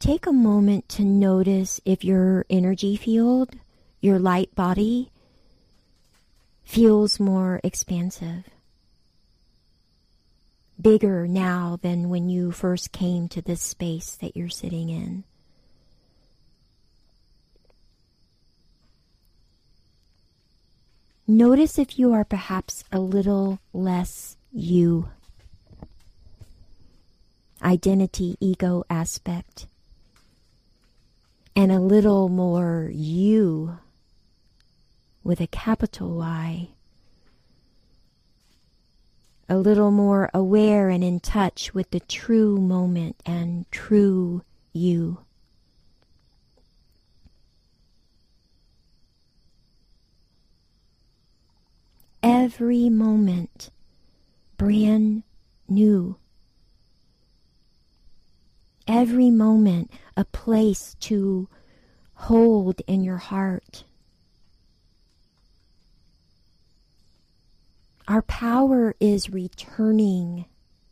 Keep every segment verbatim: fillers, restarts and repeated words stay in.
take a moment to notice if your energy field, your light body, feels more expansive, bigger now than when you first came to this space that you're sitting in. Notice if you are perhaps a little less you. Identity, ego aspect. And a little more you with a capital Y. A little more aware and in touch with the true moment and true you. Every moment brand new. Every moment a place to hold in your heart. Our power is returning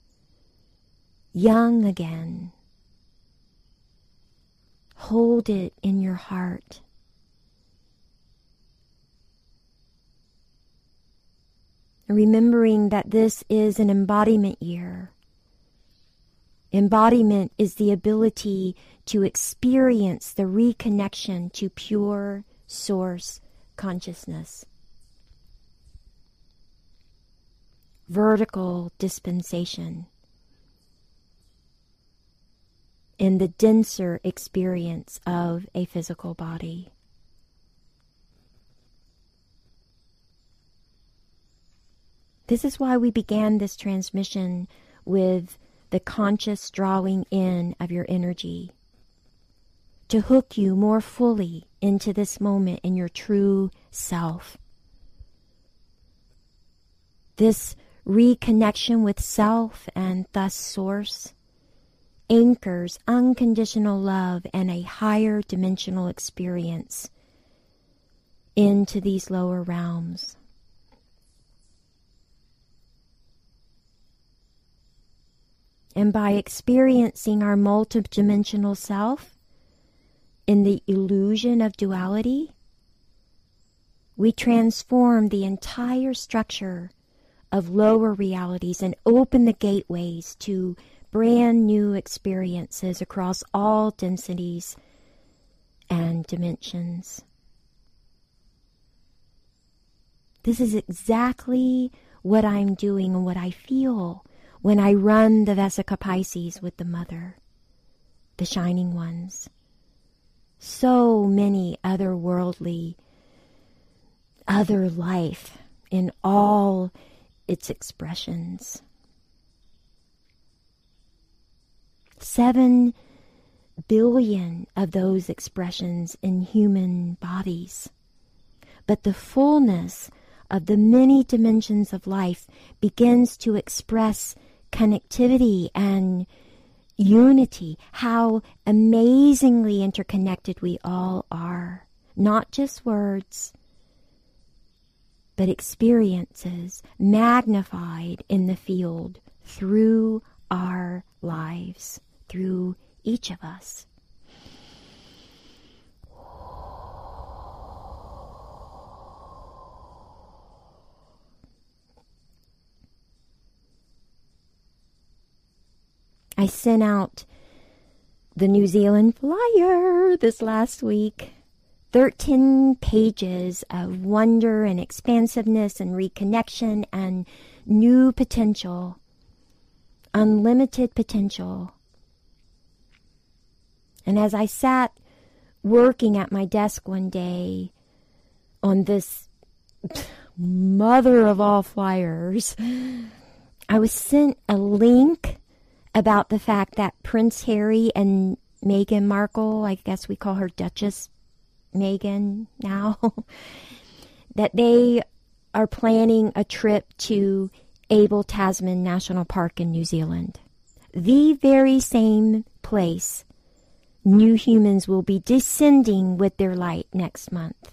young again. Hold it in your heart. Remembering that this is an embodiment year. Embodiment is the ability to experience the reconnection to pure source consciousness. Vertical dispensation in the denser experience of a physical body. This is why we began this transmission with the conscious drawing in of your energy, to hook you more fully into this moment in your true self. This reconnection with self and thus source anchors unconditional love and a higher dimensional experience into these lower realms. And by experiencing our multidimensional self in the illusion of duality, we transform the entire structure of lower realities and open the gateways to brand new experiences across all densities and dimensions. This is exactly what I'm doing and what I feel when I run the Vesica Pisces with the Mother, the Shining Ones. So many otherworldly, other life in all its expressions. Seven billion of those expressions in human bodies. But the fullness of the many dimensions of life begins to express connectivity and unity, how amazingly interconnected we all are. Not just words, but experiences magnified in the field through our lives, through each of us. I sent out the New Zealand flyer this last week. thirteen pages of wonder and expansiveness and reconnection and new potential, unlimited potential. And as I sat working at my desk one day on this mother of all flyers, I was sent a link about the fact that Prince Harry and Meghan Markle, I guess we call her Duchess Meghan now, that they are planning a trip to Abel Tasman National Park in New Zealand. The very same place new humans will be descending with their light next month.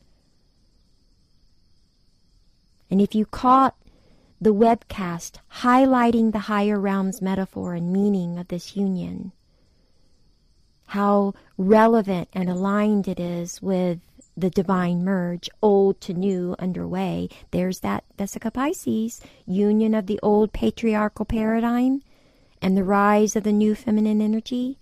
And if you caught the webcast highlighting the higher realms metaphor and meaning of this union, how relevant and aligned it is with the divine merge, old to new underway. There's that Vesica Pisces, union of the old patriarchal paradigm and the rise of the new feminine energy.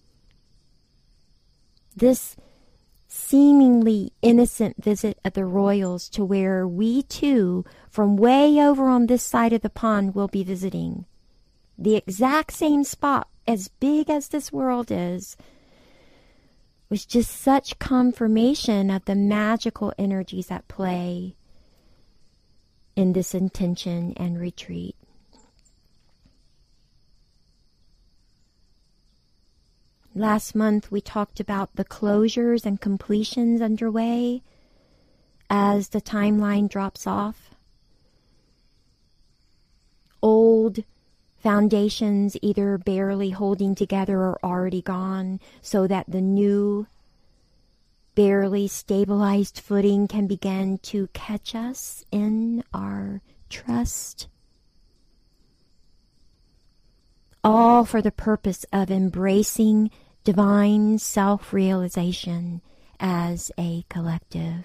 This seemingly innocent visit of the royals to where we too, from way over on this side of the pond, will be visiting. The exact same spot, as big as this world is, was just such confirmation of the magical energies at play in this intention and retreat. Last month we talked about the closures and completions underway as the timeline drops off. Old foundations either barely holding together or already gone, so that the new, barely stabilized footing can begin to catch us in our trust. All for the purpose of embracing divine self-realization as a collective.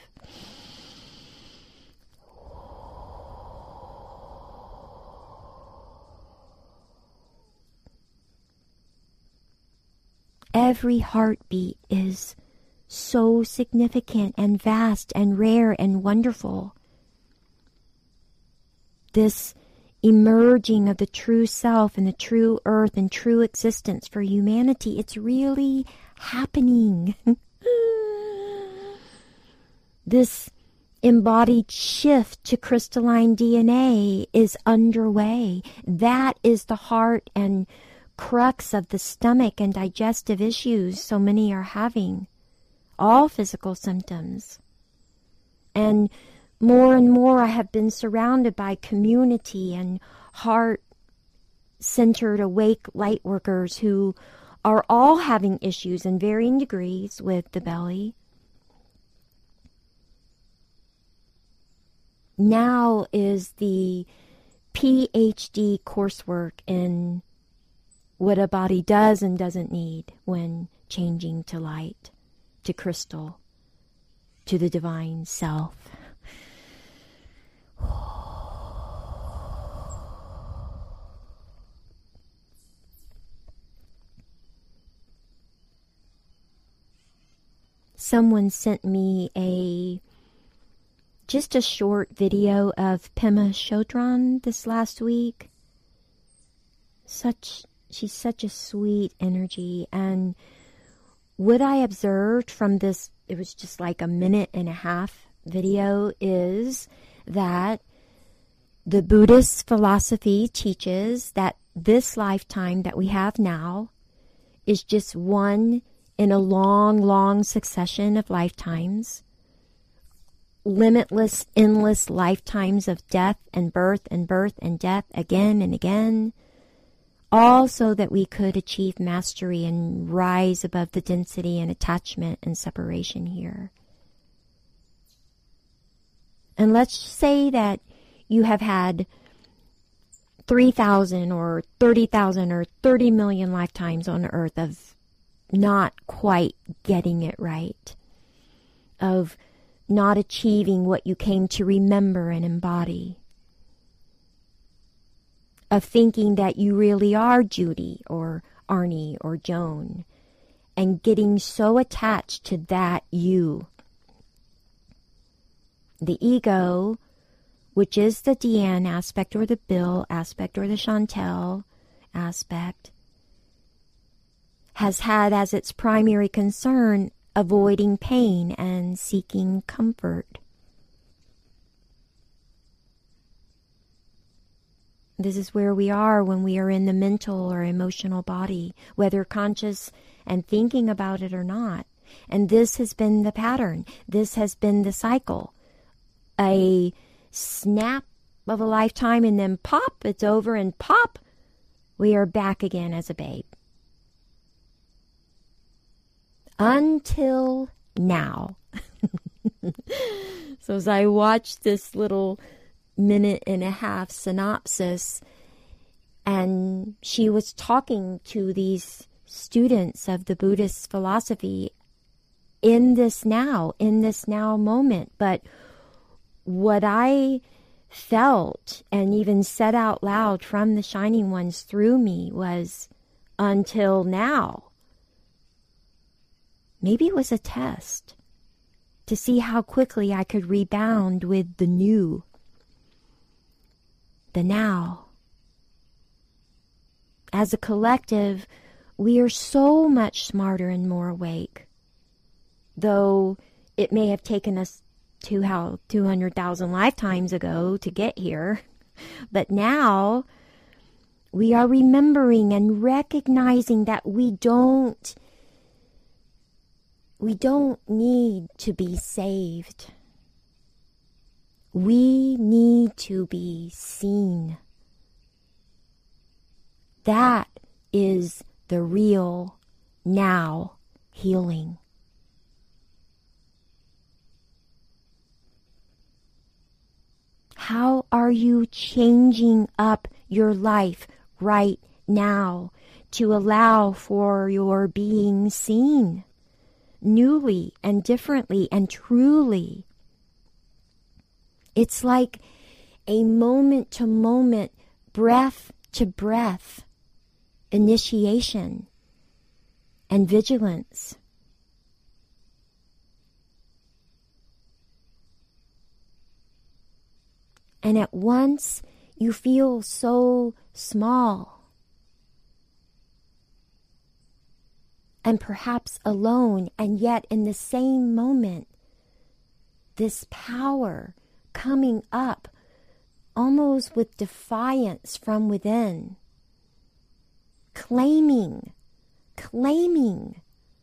Every heartbeat is so significant and vast and rare and wonderful. This emerging of the true self and the true earth and true existence for humanity, it's really happening. This embodied shift to crystalline D N A is underway. That is the heart and crux of the stomach and digestive issues so many are having. All physical symptoms. And more and more I have been surrounded by community and heart-centered awake light workers who are all having issues in varying degrees with the belly. Now is the P H D coursework in what a body does and doesn't need when changing to light, to crystal, to the divine self. Someone sent me a just a short video of Pema Chodron this last week. Such she's such a sweet energy, and what I observed from this, it was just like a minute and a half video, is that the Buddhist philosophy teaches that this lifetime that we have now is just one in a long, long succession of lifetimes, limitless, endless lifetimes of death and birth and birth and death again and again, all so that we could achieve mastery and rise above the density and attachment and separation here. And let's say that you have had three thousand or thirty thousand or thirty million lifetimes on earth of not quite getting it right, of not achieving what you came to remember and embody, of thinking that you really are Judy or Arnie or Joan, and getting so attached to that you. The ego, which is the Deanne aspect or the Bill aspect or the Chantel aspect, has had as its primary concern avoiding pain and seeking comfort. This is where we are when we are in the mental or emotional body, whether conscious and thinking about it or not. And this has been the pattern. This has been the cycle. A snap of a lifetime and then pop, it's over, and pop, we are back again as a babe. Until now. So as I watched this little minute and a half synopsis, and she was talking to these students of the Buddhist philosophy in this now, in this now moment. But what I felt and even said out loud from the Shining Ones through me was, until now. Maybe it was a test to see how quickly I could rebound with the new, the now. As a collective, we are so much smarter and more awake, though it may have taken us to how two hundred thousand lifetimes ago to get here. But now we are remembering and recognizing that we don't we don't need to be saved. We need to be seen. That is the real now healing. How are you changing up your life right now to allow for your being seen newly and differently and truly? It's like a moment to moment, breath to breath initiation and vigilance. And at once you feel so small and perhaps alone, and yet in the same moment, this power coming up almost with defiance from within, claiming, claiming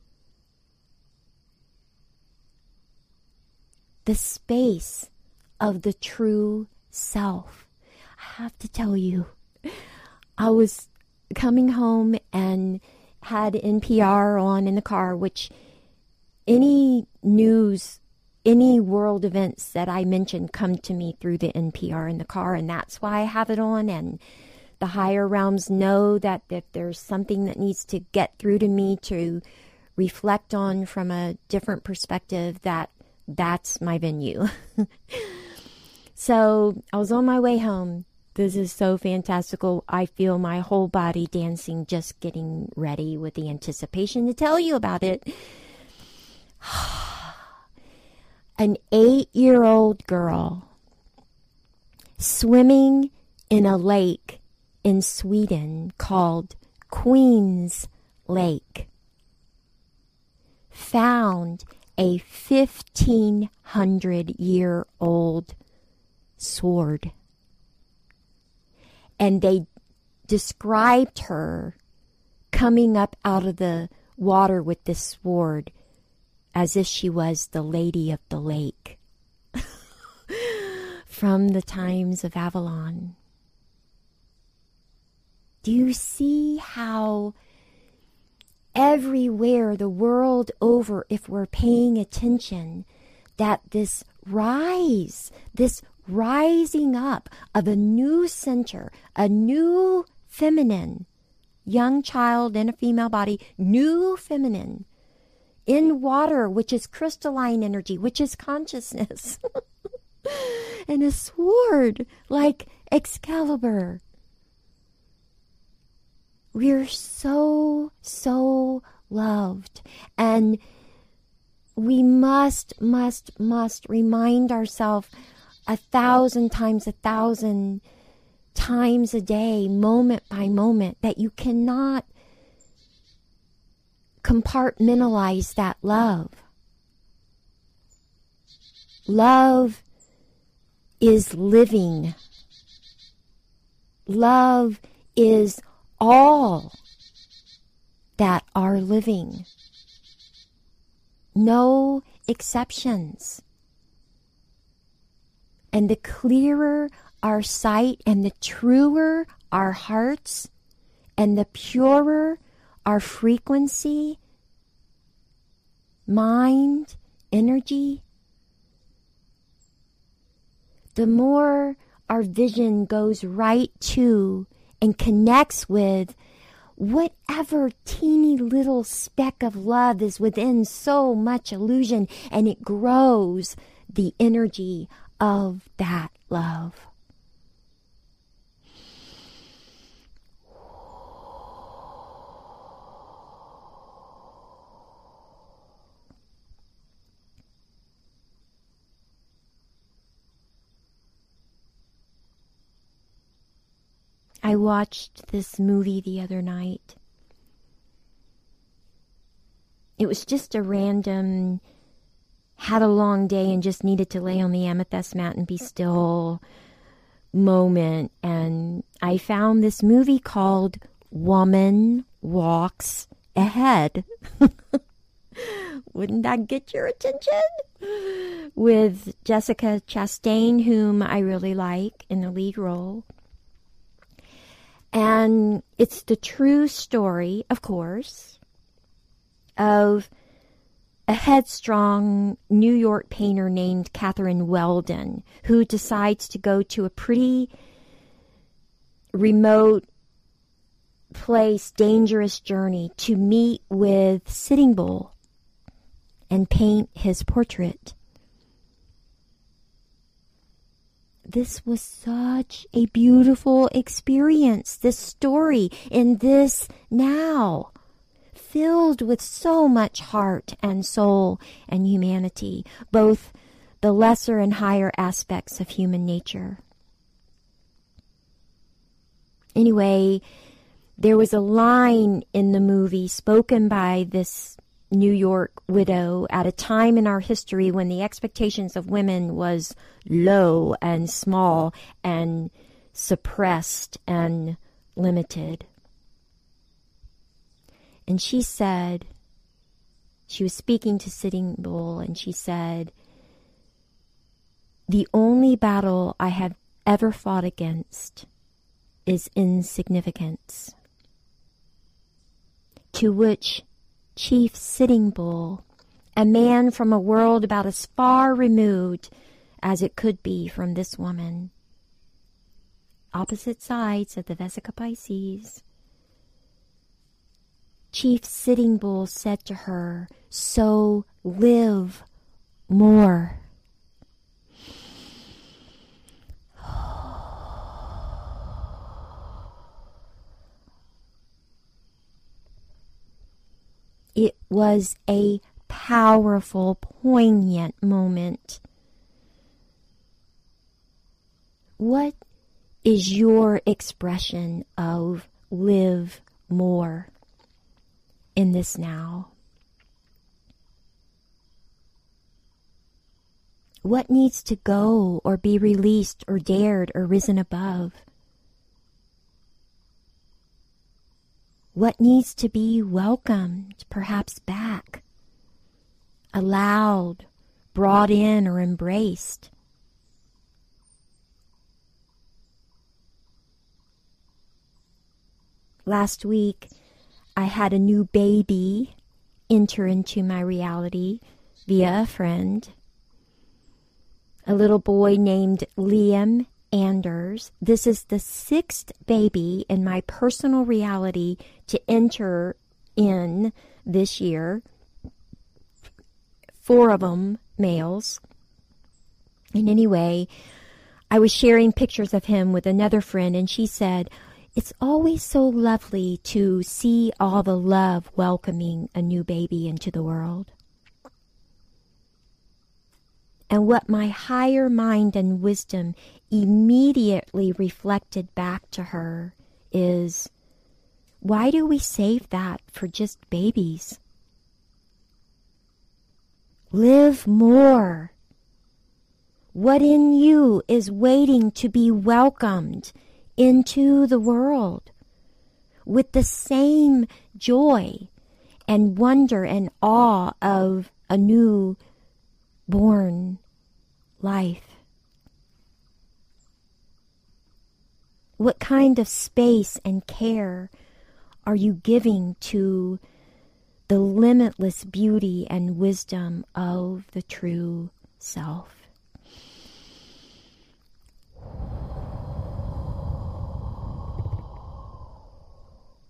the space of the true self. I have to tell you, I was coming home and had N P R on in the car, which any news, any world events that I mention come to me through the N P R in the car, and that's why I have it on. And the higher realms know that if there's something that needs to get through to me to reflect on from a different perspective, that that's my venue. So I was on my way home. This is so fantastical. I feel my whole body dancing, just getting ready with the anticipation to tell you about it. An eight-year-old girl swimming in a lake in Sweden called Queen's Lake found a fifteen hundred year old sword. And they described her coming up out of the water with this sword as if she was the Lady of the Lake from the times of Avalon. Do you see how everywhere the world over, if we're paying attention, that this rise, this rising up of a new center, a new feminine, young child in a female body, new feminine, in water, which is crystalline energy, which is consciousness, and a sword like Excalibur. We're so, so loved, and we must, must, must remind ourselves a thousand times, a thousand times a day, moment by moment, that you cannot compartmentalize that love. Love is living. Love is all that are living. No exceptions. And the clearer our sight and the truer our hearts and the purer our frequency, mind, energy, the more our vision goes right to and connects with whatever teeny little speck of love is within so much illusion, and it grows the energy of that love. I watched this movie the other night. It was just a random, had a long day and just needed to lay on the amethyst mat and be still moment. And I found this movie called Woman Walks Ahead. Wouldn't that get your attention? With Jessica Chastain, whom I really like, in the lead role. And it's the true story, of course, of a headstrong New York painter named Catherine Weldon, who decides to go to a pretty remote place, dangerous journey to meet with Sitting Bull and paint his portrait. This was such a beautiful experience, this story in this now, filled with so much heart and soul and humanity, both the lesser and higher aspects of human nature. Anyway, there was a line in the movie spoken by this New York widow at a time in our history when the expectations of women was low and small and suppressed and limited. And she said, she was speaking to Sitting Bull, and she said, "The only battle I have ever fought against is insignificance." To which Chief Sitting Bull, a man from a world about as far removed as it could be from this woman, opposite sides of the Vesica Pisces, Chief Sitting Bull said to her, "So live more." It was a powerful, poignant moment. What is your expression of live more in this now? What needs to go or be released or dared or risen above? What needs to be welcomed, perhaps back, allowed, brought in, or embraced? Last week, I had a new baby enter into my reality via a friend, a little boy named Liam Anders. This is the sixth baby in my personal reality to enter in this year. Four of them males. And anyway, I was sharing pictures of him with another friend, and she said, "It's always so lovely to see all the love welcoming a new baby into the world." And what my higher mind and wisdom immediately reflected back to her is, why do we save that for just babies? Live more. What in you is waiting to be welcomed into the world with the same joy and wonder and awe of a new born life? What kind of space and care are you giving to the limitless beauty and wisdom of the true self?